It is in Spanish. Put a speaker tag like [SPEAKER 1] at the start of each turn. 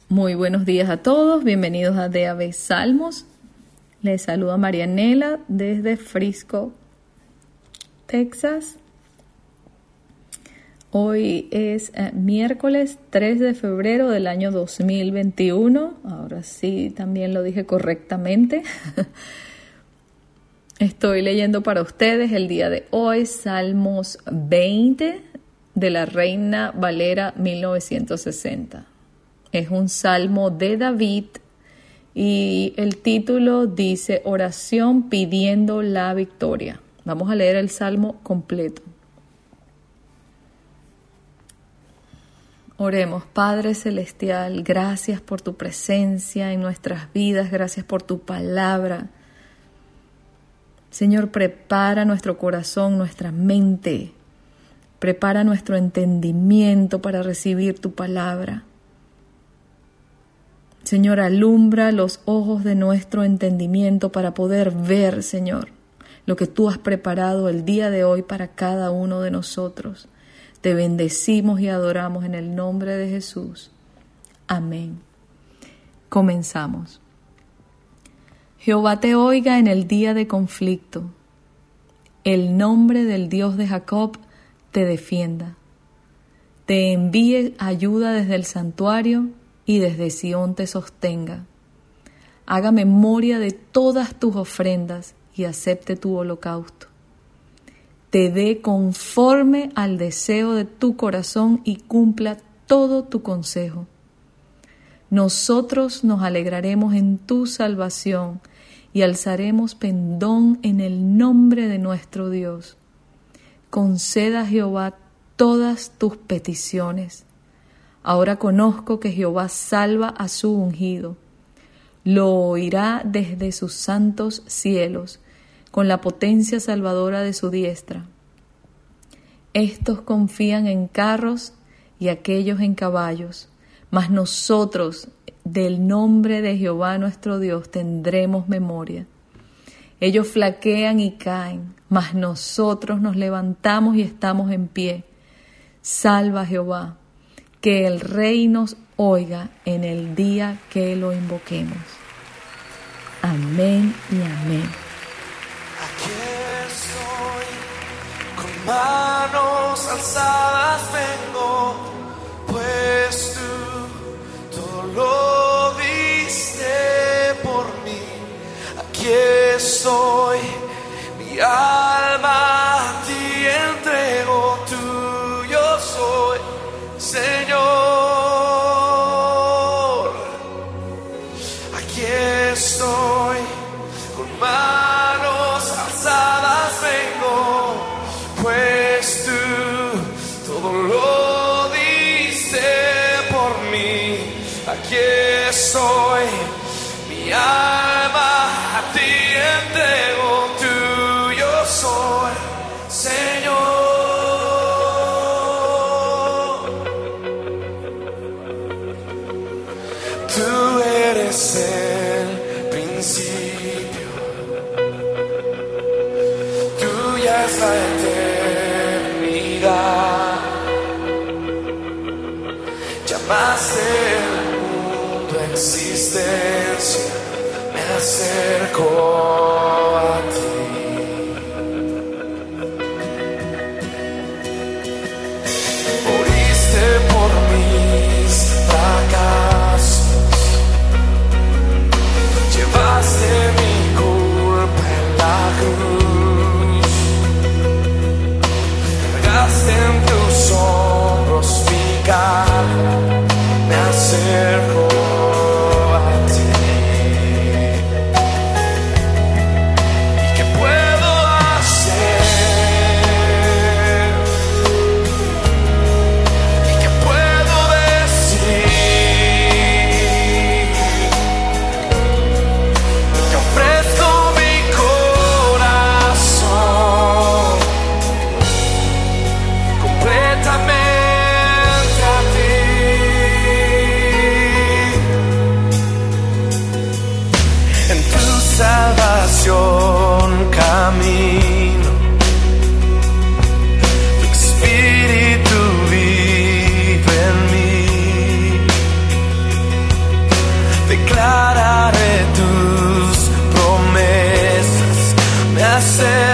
[SPEAKER 1] Muy buenos días a todos, bienvenidos a DAB Salmos. Les saluda Marianela desde Frisco, Texas. Hoy es miércoles 3 de febrero del año 2021. Ahora sí, también lo dije correctamente. Estoy leyendo para ustedes el día de hoy Salmos 20 de la Reina Valera 1960. Es un salmo de David y el título dice Oración pidiendo la victoria. Vamos a leer el salmo completo. Oremos. Padre Celestial, gracias por tu presencia en nuestras vidas, gracias por tu palabra. Señor, prepara nuestro corazón, nuestra mente, prepara nuestro entendimiento para recibir tu palabra. Señor, alumbra los ojos de nuestro entendimiento para poder ver, Señor, lo que tú has preparado el día de hoy para cada uno de nosotros. Te bendecimos y adoramos en el nombre de Jesús. Amén. Comenzamos. Jehová te oiga en el día de conflicto. El nombre del Dios de Jacob te defienda. Te envíe ayuda desde el santuario y desde Sión te sostenga. Haga memoria de todas tus ofrendas y acepte tu holocausto. Te dé conforme al deseo de tu corazón y cumpla todo tu consejo. Nosotros nos alegraremos en tu salvación y alzaremos pendón en el nombre de nuestro Dios. Conceda a Jehová todas tus peticiones. Ahora conozco que Jehová salva a su ungido. Lo oirá desde sus santos cielos, con la potencia salvadora de su diestra. Estos confían en carros y aquellos en caballos, mas nosotros, del nombre de Jehová nuestro Dios, tendremos memoria. Ellos flaquean y caen, mas nosotros nos levantamos y estamos en pie. Salva Jehová. Que el Rey nos oiga en el día que lo invoquemos. Amén y amén.
[SPEAKER 2] Aquí estoy, con manos alzadas vengo, pues tú todo lo diste por mí. Aquí estoy, mi alma a ti entrego, tuyo soy, Señor. Aquí estoy, con manos alzadas vengo, pues tú todo lo diste por mí. Aquí estoy, mi alma a ti entrego, tuyo soy, Señor. Tú eres el principio, tuya es la eternidad. Llamaste el mundo a existencia, me acerco a ti. Moriste por mis fracasos, llevaste mi culpa en la cruz, cargaste en tus hombros mi carga, me acerco a ti. ¿Y qué puedo hacer? ¿Y qué puedo decir? Te ofrezco mi corazón completamente a ti. declararé tus promesas, me hace